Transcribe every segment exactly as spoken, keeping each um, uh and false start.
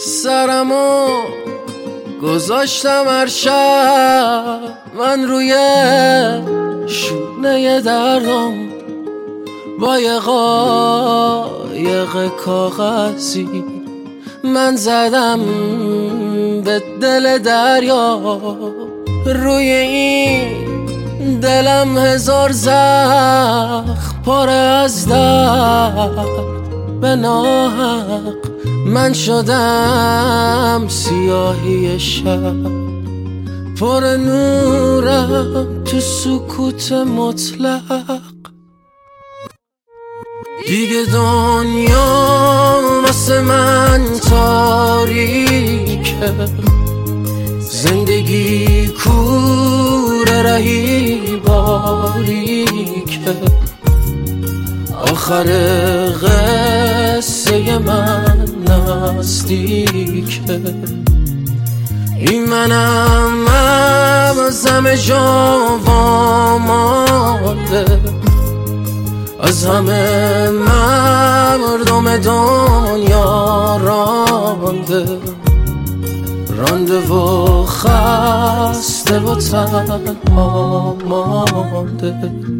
سرمو گذاشتم هر شب من روی شونه دردم با یه قایق کاغذی من زدم به دل دریا. روی این دلم هزار زخم پر از درد به ناحق من شدم سیاهی شب پر نورم تو سکوت مطلق. دیگه دنیا واسه من تاریکه، زندگی کوره رهی باریکه، آخر قصه من نزدیکه. این منم مغزم جا وامانده، از همه مردم دنیا رانده رانده و خسته و تنها مانده.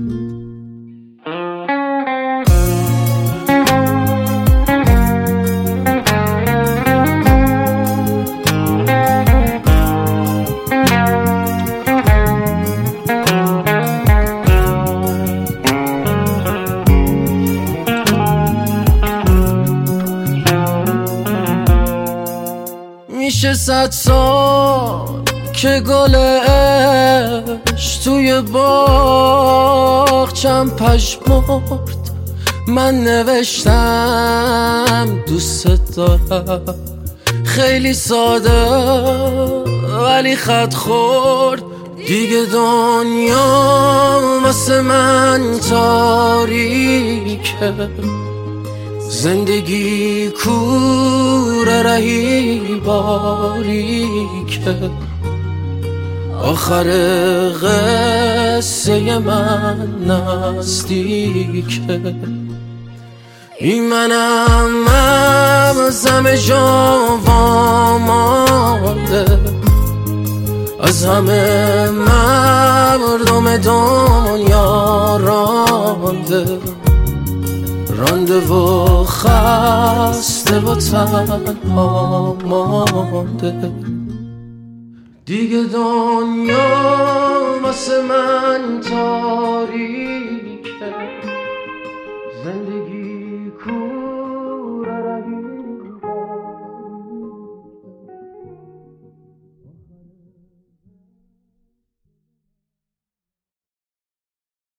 میشه صد سال که گلش توی باغچم پژمرد، من نوشتم دوست دارم، خیلی ساده ولی خط خورد. دیگه دنیا واسه من تاریکه، زندگی کوره رهی باریکه، آخر قصه من نزدیکه. این منم مغزم جا وامانده، از همه مردم دنیا رانده رانده و خسته و تنها مانده. دیگه دنیا واسه من تاریکه، زندگی